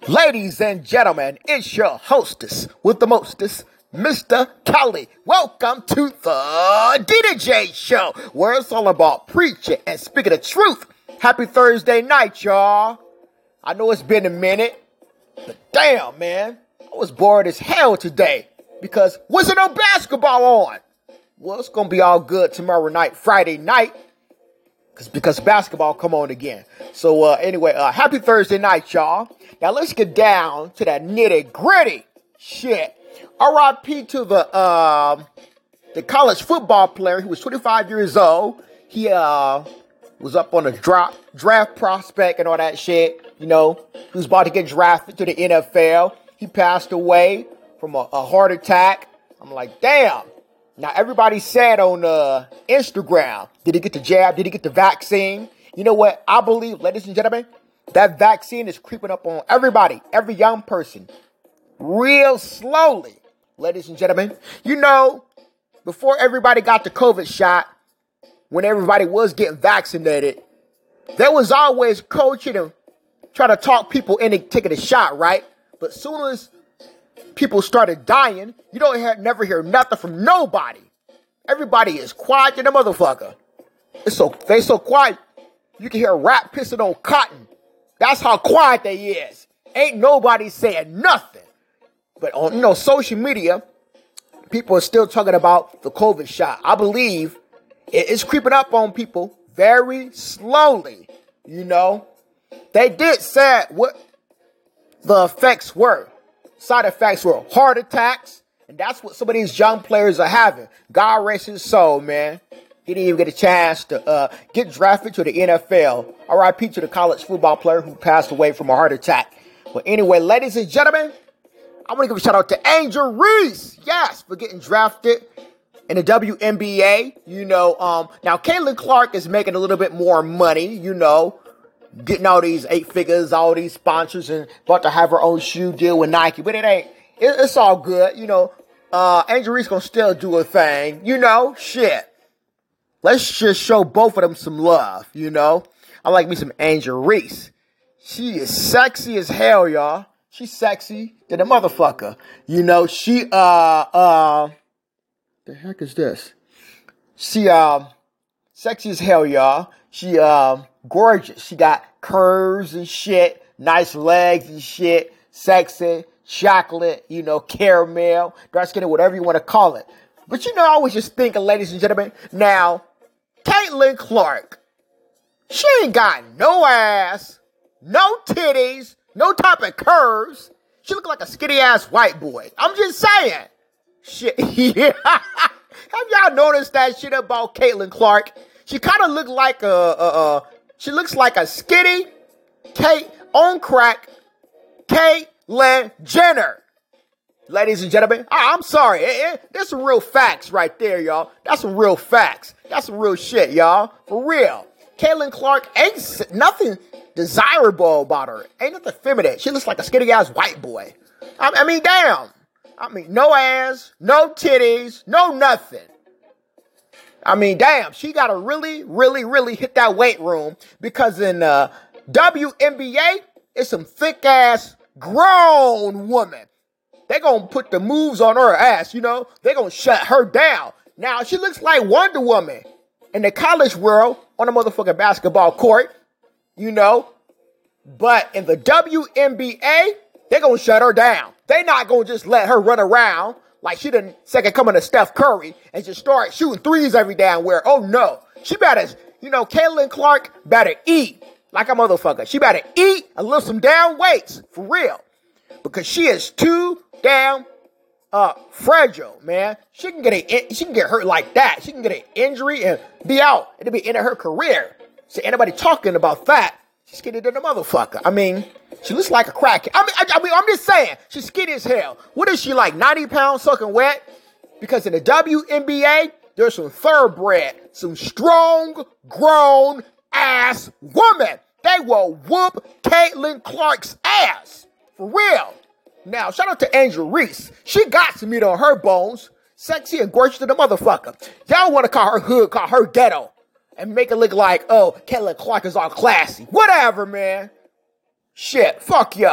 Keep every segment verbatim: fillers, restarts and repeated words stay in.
Ladies and gentlemen, it's your hostess with the mostest, Mister Kelly. Welcome to the D D J Show, where it's all about preaching and speaking the truth. Happy Thursday night, y'all. I know it's been a minute, but damn, man, I was bored as hell today because wasn't no basketball on. Well, it's gonna be all good tomorrow night, Friday night. Because basketball come on again. So uh, anyway, uh, happy Thursday night, y'all. Now let's get down to that nitty gritty shit. R I P to the uh, the college football player. He was twenty-five years old. He uh, was up on a drop, draft prospect and all that shit. You know, he was about to get drafted to the N F L. He passed away from a, a heart attack. I'm like, damn. Now, everybody said on uh, Instagram, did he get the jab? Did he get the vaccine? You know what? I believe, ladies and gentlemen, that vaccine is creeping up on everybody, every young person, real slowly, ladies and gentlemen. You know, before everybody got the COVID shot, when everybody was getting vaccinated, there was always coaching and trying to talk people into taking a shot, right? But as soon as people started dying, you don't hear, never hear nothing from nobody. Everybody is quiet in the motherfucker. It's so they so quiet, you can hear a rat pissing on cotton. That's how quiet they is. Ain't nobody saying nothing. But on you know social media, people are still talking about the COVID shot. I believe it is creeping up on people very slowly. You know, they did say what the effects were. Side effects were heart attacks, and that's what some of these young players are having. God rest his soul, man. He didn't even get a chance to uh, get drafted to the N F L. R I P to the college football player who passed away from a heart attack. But anyway, ladies and gentlemen, I want to give a shout out to Angel Reese. Yes, for getting drafted in the W N B A. You know, um, now Caitlin Clark is making a little bit more money, you know. Getting all these eight figures, all these sponsors, and about to have her own shoe deal with Nike. But it ain't, it, it's all good. You know, uh, Angel Reese gonna still do a thing. You know, shit. Let's just show both of them some love, you know. I like me some Angel Reese. She is sexy as hell, y'all. She's sexy than a motherfucker. You know, she, uh, uh, the heck is this? She, um, sexy as hell, y'all. She, um, gorgeous. She got curves and shit, nice legs and shit, sexy, chocolate, you know, caramel, dark skin, whatever you want to call it. But you know, I was just thinking, ladies and gentlemen, now, Caitlin Clark, she ain't got no ass, no titties, no type of curves. She look like a skinny ass white boy. I'm just saying. Shit, yeah. Have y'all noticed that shit about Caitlin Clark? She kind of looked like a, a, a, she looks like a skinny Kate on crack, Caitlyn Jenner. Ladies and gentlemen, I, I'm sorry. It, it, there's some real facts right there, y'all. That's some real facts. That's some real shit, y'all. For real. Caitlin Clark ain't nothing desirable about her. Ain't nothing feminine. She looks like a skinny ass white boy. I, I mean, damn. I mean, no ass, no titties, no nothing. I mean, damn, she got to really, really, really hit that weight room because in uh, W N B A, it's some thick-ass, grown woman. They going to put the moves on her ass, you know? They going to shut her down. Now, she looks like Wonder Woman in the college world on a motherfucking basketball court, you know? But in the W N B A, they going to shut her down. They not going to just let her run around like she done second coming to Steph Curry and just start shooting threes every damn where. Oh no. She better, you know, Caitlin Clark better eat like a motherfucker. She better eat and lift some damn weights. For real. Because she is too damn uh fragile, man. She can get a she can get hurt like that. She can get an injury and be out. It'll be the end of her career. So anybody talking about that, she's skinny than a motherfucker. I mean, she looks like a crackhead. I mean, I, I mean, I'm just saying, she's skinny as hell. What is she like, ninety pounds soaking wet? Because in the W N B A, there's some thoroughbred, some strong, grown ass woman. They will whoop Caitlin Clark's ass. For real. Now, shout out to Angel Reese. She got some meat on her bones. Sexy and gorgeous to the motherfucker. Y'all want to call her hood, call her ghetto. And make it look like, oh, Caitlin Clark is all classy. Whatever, man. Shit, fuck y'all.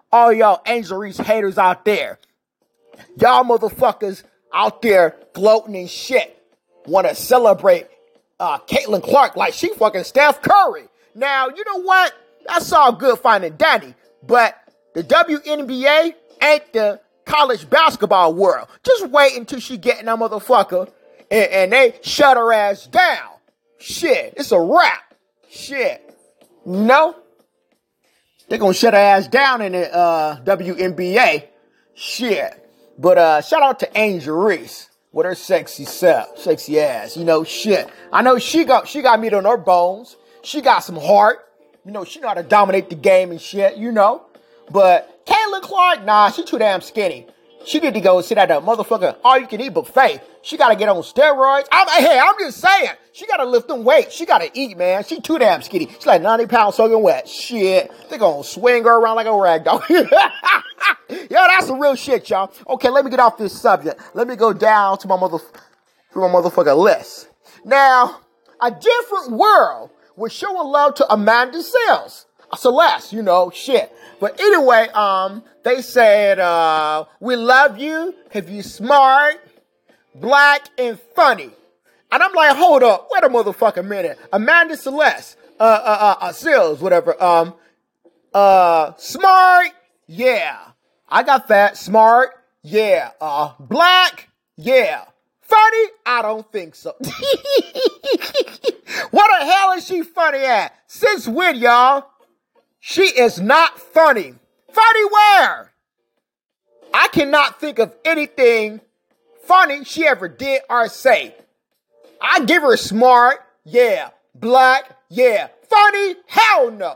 all y'all Angel Reese haters out there. Y'all motherfuckers out there gloating and shit. Want to celebrate uh, Caitlin Clark like she fucking Steph Curry. Now, you know what? That's all good finding Danny. But the W N B A ain't the college basketball world. Just wait until she get in that motherfucker and, and they shut her ass down. Shit, it's a wrap. Shit. No. They're gonna shut her ass down in the uh, W N B A. Shit. But uh, shout out to Angel Reese with her sexy self, sexy ass. You know, shit. I know she got she got meat on her bones. She got some heart. You know, she know how to dominate the game and shit, you know. But Caitlin Clark, nah, she too damn skinny. She need to go sit at that motherfucker all-you-can-eat buffet. She got to get on steroids. I'm, hey, I'm just saying. She got to lift them weights. She got to eat, man. She too damn skinny. She's like ninety pounds soaking wet. Shit. They going to swing her around like a rag doll. Yo, that's some real shit, y'all. Okay, let me get off this subject. Let me go down to my mother, to my motherfucker list. Now, a different world was showing love to Amanda Seales. Celeste, you know, shit. But anyway, um, they said, uh, we love you because you smart, black, and funny. And I'm like, hold up, wait a motherfucking minute. Amanda Celeste, uh, uh, uh, uh Seales, whatever, um, uh, smart, yeah. I got that. Smart, yeah. Uh, black, yeah. Funny? I don't think so. What the hell is she funny at? Since when, y'all? She is not funny. Funny where? I cannot think of anything funny she ever did or say. I give her smart, yeah. Black, yeah. Funny, hell no.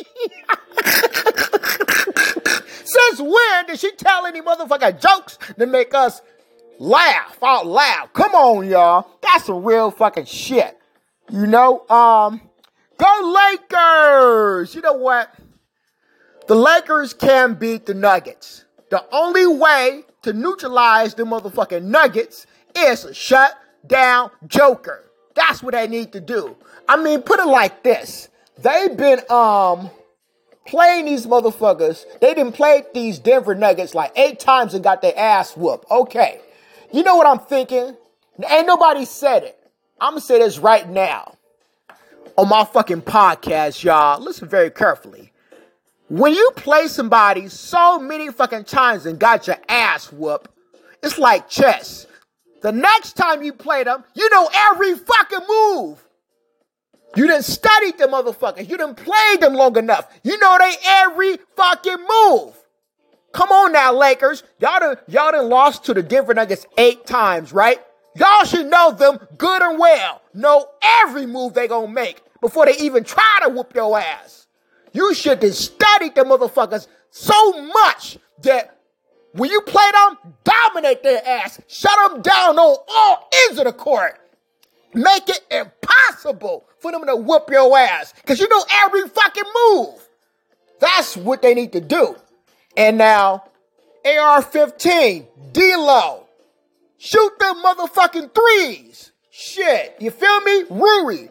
Since when did she tell any motherfucking jokes to make us laugh out loud? Come on, y'all. That's some real fucking shit. You know, um... Go Lakers! You know what? The Lakers can beat the Nuggets. The only way to neutralize the motherfucking Nuggets is to shut down Joker. That's what they need to do. I mean, put it like this. They've been um playing these motherfuckers. They done played these Denver Nuggets like eight times and got their ass whooped. Okay. You know what I'm thinking? Ain't nobody said it. I'm gonna say this right now. On my fucking podcast, y'all, listen very carefully. When you play somebody so many fucking times and got your ass whooped, it's like chess. The next time you play them, you know every fucking move. You done studied them motherfuckers. You done played them long enough. You know they every fucking move. Come on now, Lakers. Y'all done, y'all done lost to the Denver Nuggets eight times, right? Y'all should know them good and well. Know every move they gonna make before they even try to whoop your ass. You should have studied the motherfuckers so much that when you play them, dominate their ass. Shut them down on all ends of the court. Make it impossible for them to whoop your ass. Because you know every fucking move. That's what they need to do. And now, A R fifteen, D-Lo. Shoot them motherfucking threes. Shit. You feel me? Rui.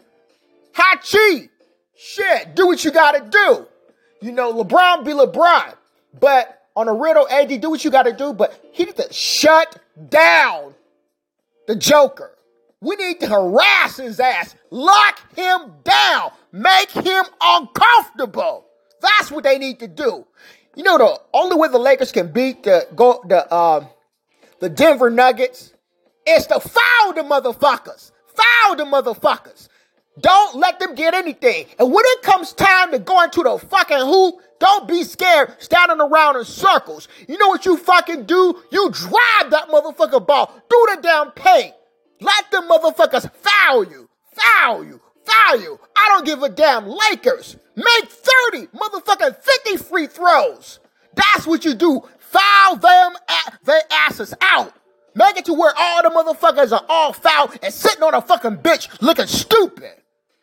Hachi. Shit. Do what you gotta do. You know, LeBron be LeBron. But on a riddle, A D, do what you gotta do. But he need to shut down the Joker. We need to harass his ass. Lock him down. Make him uncomfortable. That's what they need to do. You know, the only way the Lakers can beat the go the um the Denver Nuggets is to foul the motherfuckers. Foul the motherfuckers. Don't let them get anything. And when it comes time to go into the fucking hoop, don't be scared standing around in circles. You know what you fucking do? You drive that motherfucker ball through the damn paint. Let them motherfuckers foul you. Foul you. Foul you. I don't give a damn. Lakers, make thirty motherfucking fifty free throws. That's what you do. Foul them, their asses out. Make it to where all the motherfuckers are all fouled and sitting on a fucking bench looking stupid.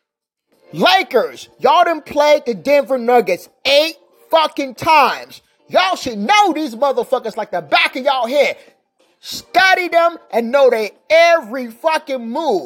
Lakers, y'all done played the Denver Nuggets eight fucking times. Y'all should know these motherfuckers like the back of y'all head. Study them and know they every fucking move.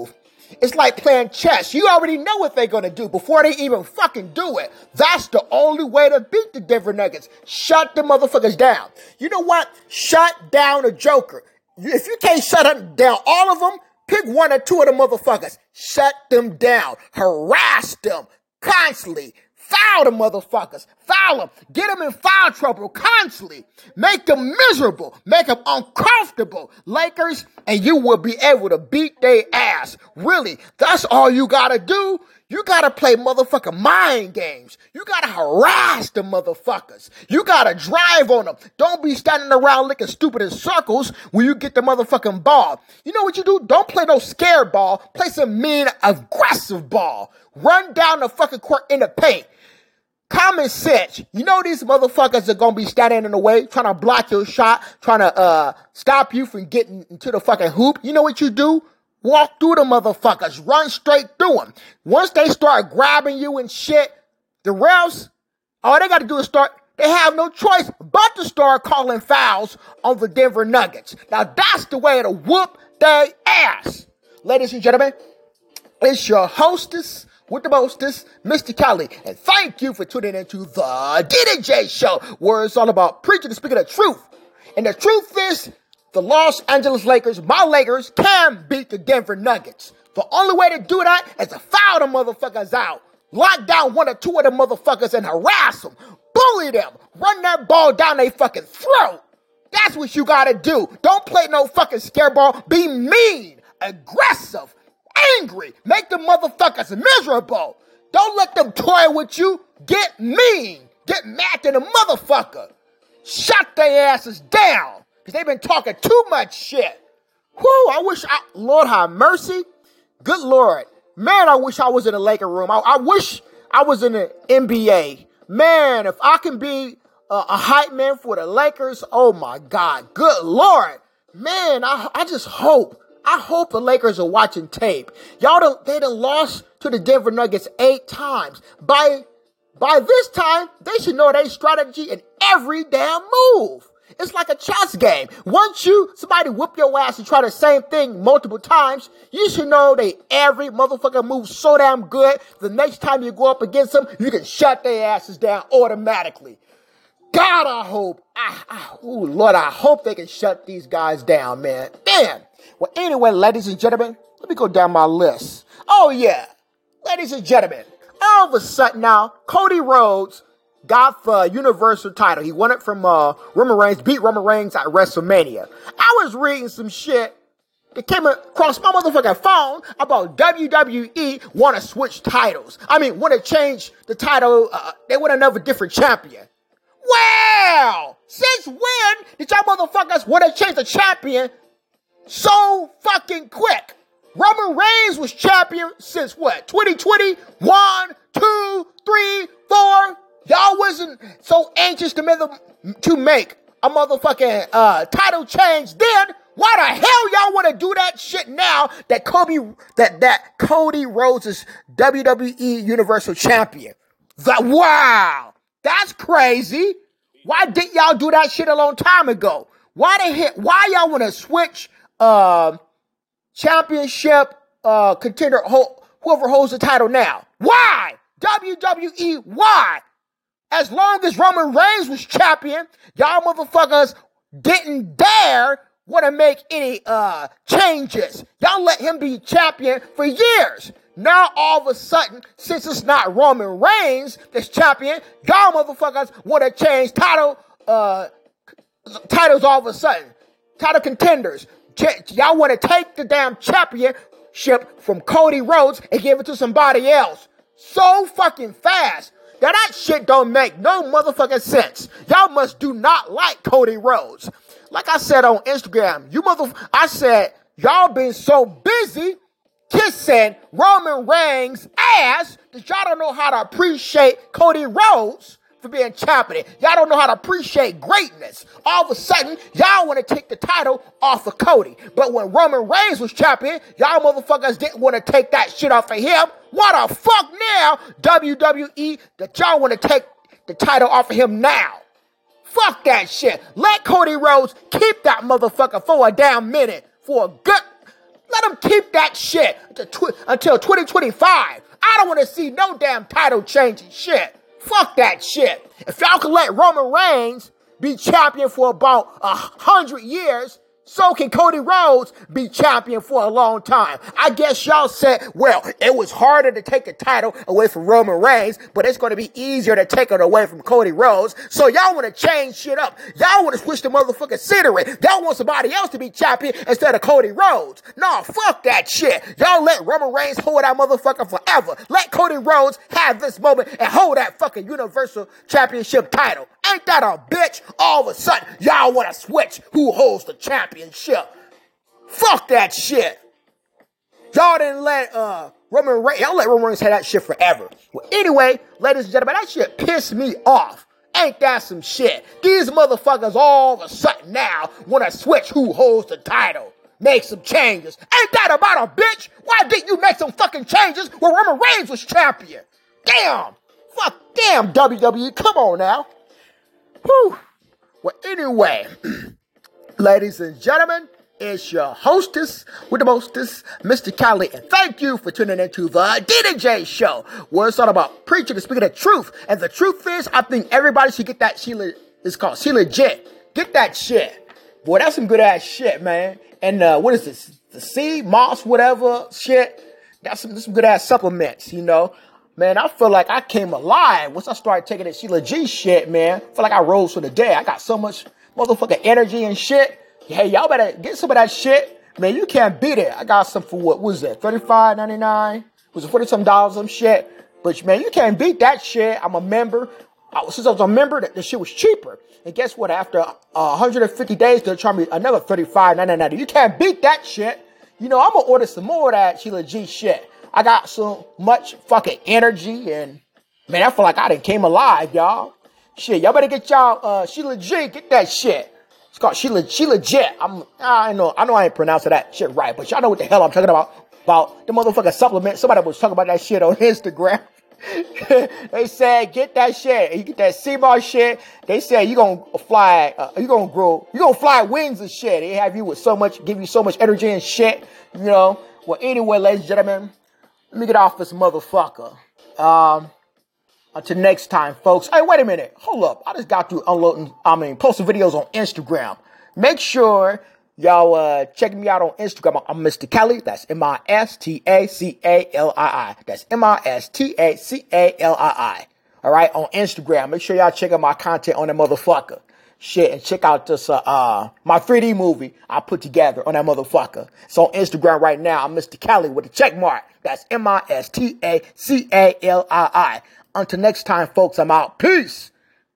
It's like playing chess. You already know what they're going to do before they even fucking do it. That's the only way to beat the Denver Nuggets. Shut the motherfuckers down. You know what? Shut down a Joker. If you can't shut down all of them, pick one or two of the motherfuckers. Shut them down. Harass them constantly. Foul the motherfuckers. Foul them. Get them in foul trouble constantly. Make them miserable. Make them uncomfortable. Lakers, and you will be able to beat their ass. Really, that's all you gotta do. You gotta play motherfucking mind games. You gotta harass the motherfuckers. You gotta drive on them. Don't be standing around looking stupid in circles when you get the motherfucking ball. You know what you do? Don't play no scared ball. Play some mean, aggressive ball. Run down the fucking court in the paint. Common sense. You know these motherfuckers are gonna be standing in the way, trying to block your shot, trying to uh stop you from getting into the fucking hoop. You know what you do? Walk through the motherfuckers. Run straight through them. Once they start grabbing you and shit, the refs, all they gotta do is start, they have no choice but to start calling fouls on the Denver Nuggets. Now that's the way to whoop their ass. Ladies and gentlemen, it's your hostess with the mostest, Mister Cali, and thank you for tuning into the D D J Show, where it's all about preaching and speaking the truth. And the truth is, the Los Angeles Lakers, my Lakers, can beat the Denver Nuggets. The only way to do that is to foul the motherfuckers out. Lock down one or two of the motherfuckers and harass them. Bully them. Run that ball down their fucking throat. That's what you gotta do. Don't play no fucking scare ball. Be mean, aggressive, angry. Make the motherfuckers miserable. Don't let them toy with you. Get mean. Get mad to the motherfucker. Shut their asses down. Because they've been talking too much shit. Whew, I wish I, Lord have mercy. Good Lord. Man, I wish I was in a Laker room. I, I wish I was in the N B A. Man, if I can be a, a hype man for the Lakers, oh my God. Good Lord. Man, I, I just hope. I hope the Lakers are watching tape. Y'all done, they done lost to the Denver Nuggets eight times. By, by this time, they should know their strategy in every damn move. It's like a chess game. Once you, somebody whip your ass and try the same thing multiple times, you should know they every motherfucker moves so damn good. The next time you go up against them, you can shut their asses down automatically. God, I hope, I, I, ooh, Lord, I hope they can shut these guys down, man. Man. Well, anyway, ladies and gentlemen, let me go down my list. Oh, yeah. Ladies and gentlemen, all of a sudden now, Cody Rhodes got the Universal title. He won it from uh, Roman Reigns, beat Roman Reigns at WrestleMania. I was reading some shit that came across my motherfucking phone about W W E want to switch titles. I mean, want to change the title. Uh, they want another different champion. Well, since when did y'all motherfuckers want to change the champion so fucking quick? Roman Reigns was champion since what? twenty twenty? One, two, three, four. Y'all wasn't so anxious to make, to make a motherfucking uh, title change then. Why the hell y'all want to do that shit now that Kobe, that, that Cody Rhodes is W W E Universal Champion? That, wow, that's crazy. Why didn't y'all do that shit a long time ago? Why the hell, why y'all want to switch uh, championship uh, contender, ho- whoever holds the title now? Why? W W E, why? As long as Roman Reigns was champion, y'all motherfuckers didn't dare want to make any uh changes. Y'all let him be champion for years. Now all of a sudden, since it's not Roman Reigns that's champion, y'all motherfuckers want to change title uh titles all of a sudden. Title contenders. Ch- y'all want to take the damn championship from Cody Rhodes and give it to somebody else. So fucking fast. Now that shit don't make no motherfucking sense. Y'all must do not like Cody Rhodes. Like I said on Instagram, you mother, I said, y'all been so busy kissing Roman Reigns' ass that y'all don't know how to appreciate Cody Rhodes for being champion. Y'all don't know how to appreciate greatness. All of a sudden, y'all want to take the title off of Cody. But when Roman Reigns was champion, y'all motherfuckers didn't want to take that shit off of him. What the fuck now, W W E, that y'all want to take the title off of him now? Fuck that shit. Let Cody Rhodes keep that motherfucker for a damn minute. For a good, Let them keep that shit until, tw- until twenty twenty-five. I don't want to see no damn title changing shit. Fuck that shit. If y'all can let Roman Reigns be champion for about a hundred years, so can Cody Rhodes be champion for a long time. I guess y'all said, well, it was harder to take the title away from Roman Reigns, but it's going to be easier to take it away from Cody Rhodes. So y'all want to change shit up. Y'all want to switch the motherfucking scenery. Y'all want somebody else to be champion instead of Cody Rhodes. Nah, fuck that shit. Y'all let Roman Reigns hold that motherfucker forever. Let Cody Rhodes have this moment and hold that fucking Universal Championship title. Ain't that a bitch? All of a sudden, y'all want to switch who holds the championship. Fuck that shit. Y'all didn't let uh Roman Reigns, y'all let Roman Reigns have that shit forever. Well, anyway, ladies and gentlemen, that shit pissed me off. Ain't that some shit? These motherfuckers all of a sudden now want to switch who holds the title. Make some changes. Ain't that about a bitch? Why didn't you make some fucking changes when Roman Reigns was champion? Damn. Fuck, damn W W E. Come on now. Whew. Well, anyway, ladies and gentlemen, it's your hostess with the mostest, Mister Cali, and thank you for tuning into the D D J Show, where it's all about preaching and speaking the truth. And the truth is, I think everybody should get that. She le- it's called She Legit. Get that shit. Boy, that's some good ass shit, man. And uh, what is this? The sea, moss, whatever shit. That's some, that's some good ass supplements, you know. Man, I feel like I came alive once I started taking that Sheila G shit, man. I feel like I rose from the dead. I got so much motherfucking energy and shit. Hey, y'all better get some of that shit. Man, you can't beat it. I got some for what was that? thirty-five ninety-nine? Was it forty some dollars some shit? But man, you can't beat that shit. I'm a member. I, since I was a member, the, the shit was cheaper. And guess what? After uh, one hundred fifty days, they'll charge me another thirty-five ninety-nine. You can't beat that shit. You know, I'm gonna order some more of that Sheila G shit. I got so much fucking energy, and man, I feel like I done came alive, y'all. Shit, y'all better get y'all uh Sheila G, get that shit. It's called Sheila She Legit. I'm I know I know I ain't pronouncing that shit right, but y'all know what the hell I'm talking about. About the motherfucking supplement. Somebody was talking about that shit on Instagram. They said get that shit. You get that C M A R shit. They said you gonna fly. Uh, you gonna grow. You gonna fly wings and shit. They have you with so much, give you so much energy and shit. You know. Well, anyway, ladies and gentlemen. Let me get off this motherfucker. Um, until next time, folks. Hey, wait a minute. Hold up. I just got through unloading, I mean, posting videos on Instagram. Make sure y'all uh, check me out on Instagram. I'm Mister Cali. That's M I S T A C A L I I. That's M I S T A C A L I I. All right, on Instagram. Make sure y'all check out my content on that motherfucker. Shit, and check out this, uh, uh, my three D movie I put together on that motherfucker. It's on Instagram right now. I'm Mister Cali with a check mark. That's M I S T A C A L I I. Until next time, folks, I'm out. Peace.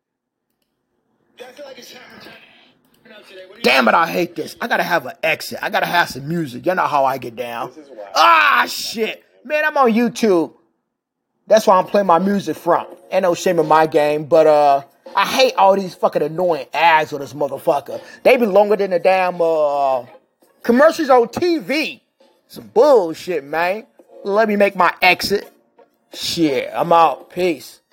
Damn it, I hate this. I gotta have an exit. I gotta have some music. You know how I get down. Ah, shit. Man, I'm on YouTube. That's why I'm playing my music from. Ain't no shame in my game, but, uh, I hate all these fucking annoying ads on this motherfucker. They be longer than the damn uh, commercials on T V. Some bullshit, man. Let me make my exit. Shit, I'm out. Peace.